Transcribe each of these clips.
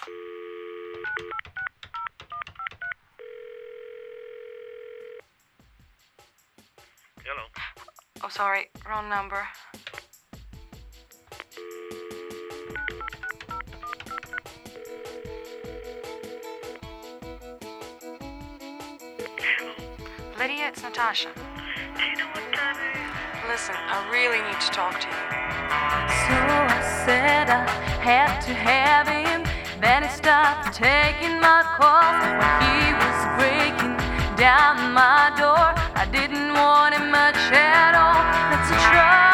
Hello. Oh, sorry, wrong number. Lydia, it's Natasha. Do you know what time it is? Listen, I really need to talk to you. So I said I had to have him. Then he stopped taking my calls. When he was breaking down my door, I didn't want him much at all. That's the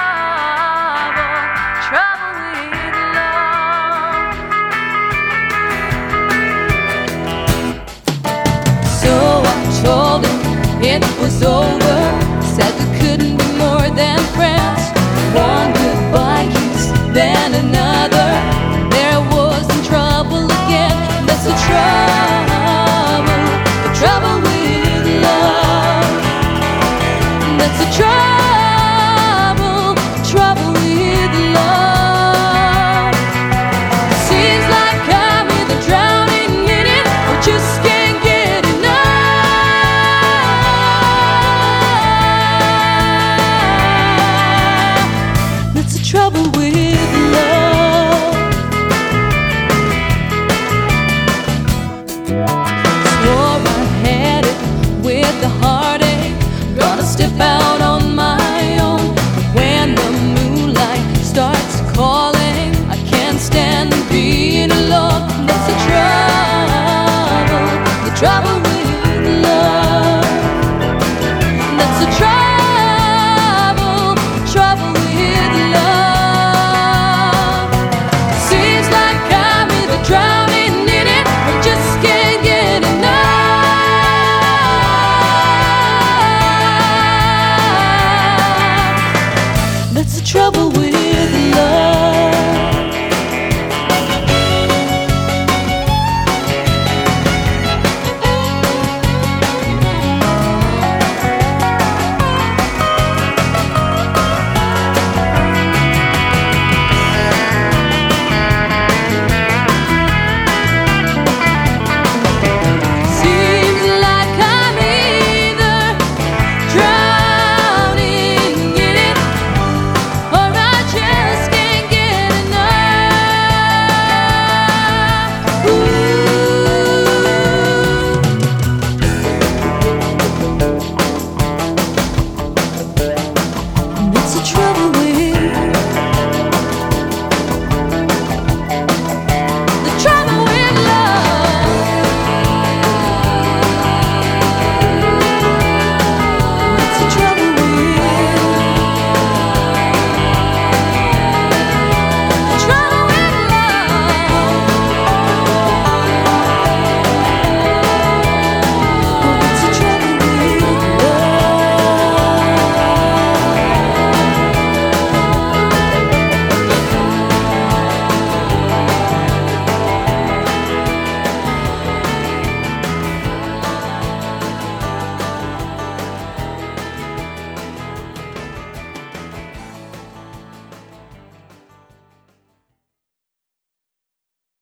trouble with love. So I told him it was over.